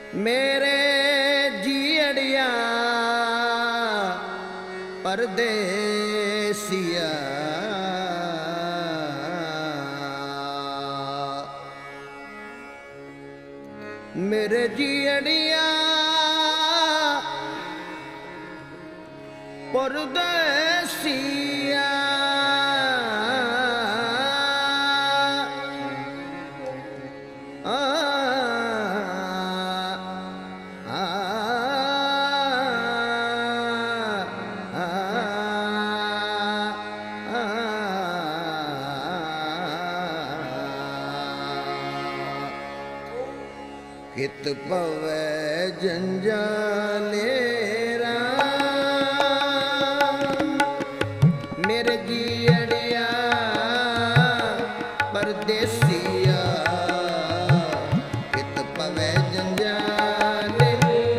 मेरे जीअड़िया परदेसिया मेरे जीअड़िया परदेसिया कित पवै जंजाले राम मेरे जीअड़िया परदेसिया कित पवै जंजाले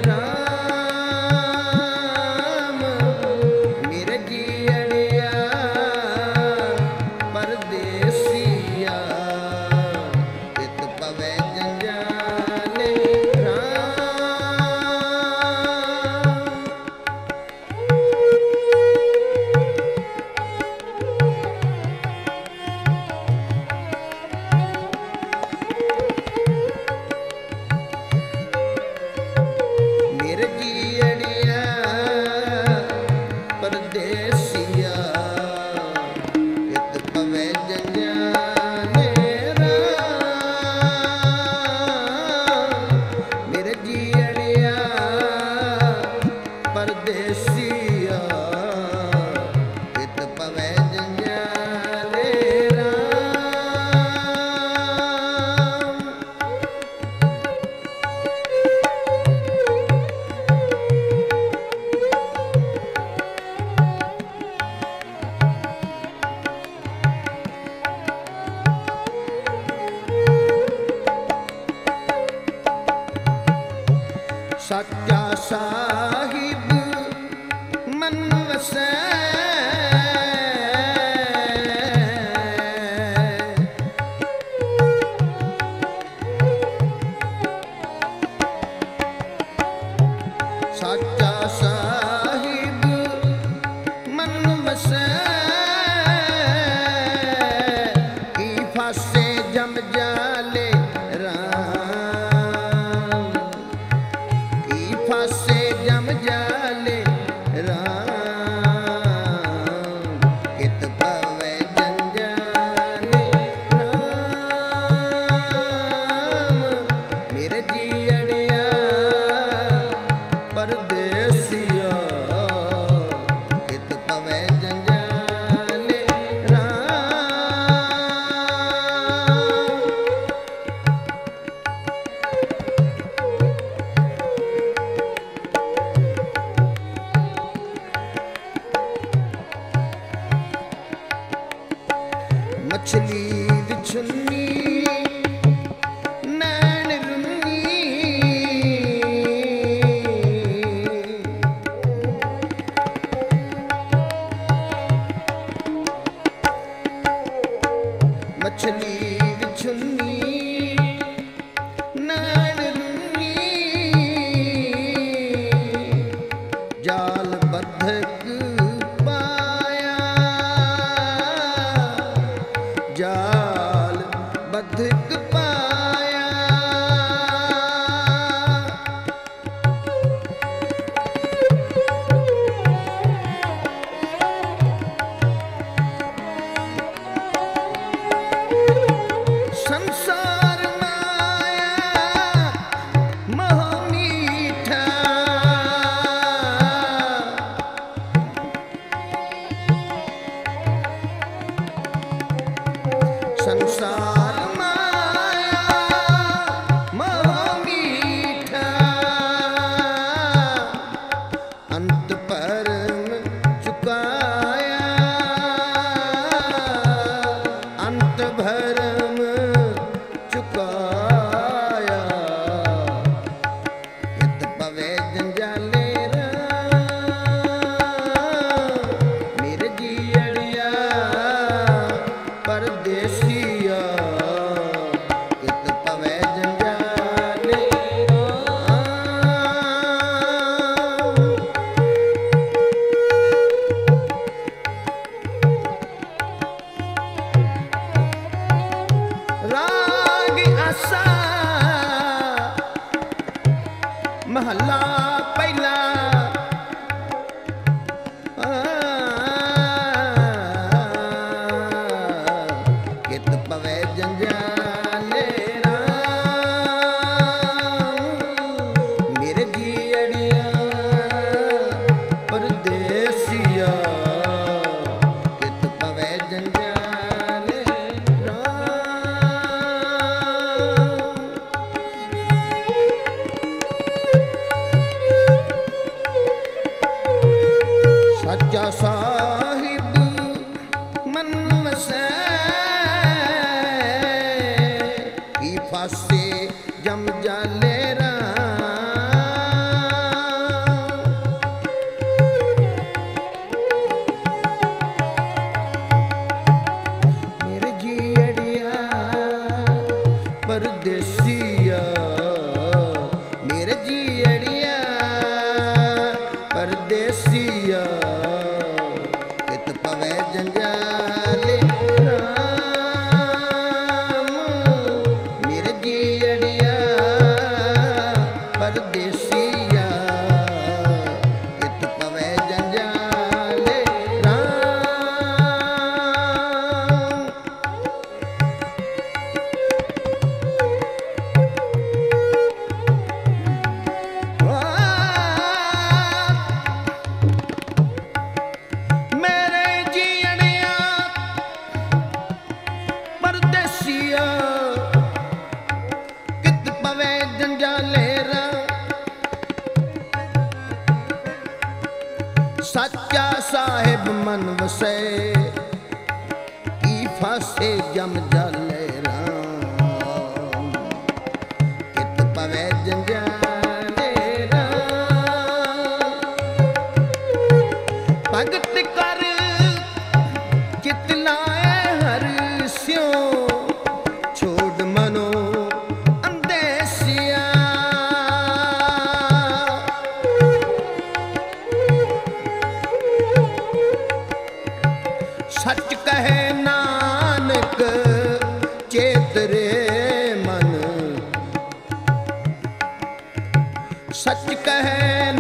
राम मेरे जीअड़िया परदेसिया कित पवै सच्चा साहिब मन वसै सच्चा साहिब मन वसै की फासे जम जाले फासे जम जाले राम कित पवै जंजाले राम मेरे जीअड़िया परदेसिया कित पवै जंजाले मछली बिछुन्नी नैन रुन्नी मछली बिछुन्नी नैन रुन्नी जाल बद्धक जाल बद्धक पाया संसार माया मोह मीठा संसार माया मोह मीठा अंत परम चुकाया अंत भरम चुकाया कित पवै जंजाले मेरे जीअड़िया परदेसिया कित पवै जंजाले आसा महला पहला कित पवे जंजाले मेरे जीड़िया परदेसिया कित पवे जंजाले सच्चा साहिब मन वसै की फांसी जम जाले मेरे जीड़िया परदेसिया मेरे जीड़िया परदेसिया कित पवे जंजाले राम मेरे जीड़िया परदेसिया कित पवे जंजाले राम मेरे जीड़िया परदेसिया कित पवे जंजाले सच्चा साहिब मन वसे की फांसे जम जाले राम कित पवे जंजाले भगत कर चित लाए हर स्यों छोड़ मनो अंदेसिया सच कहे नानक चेतरे मन सच कहे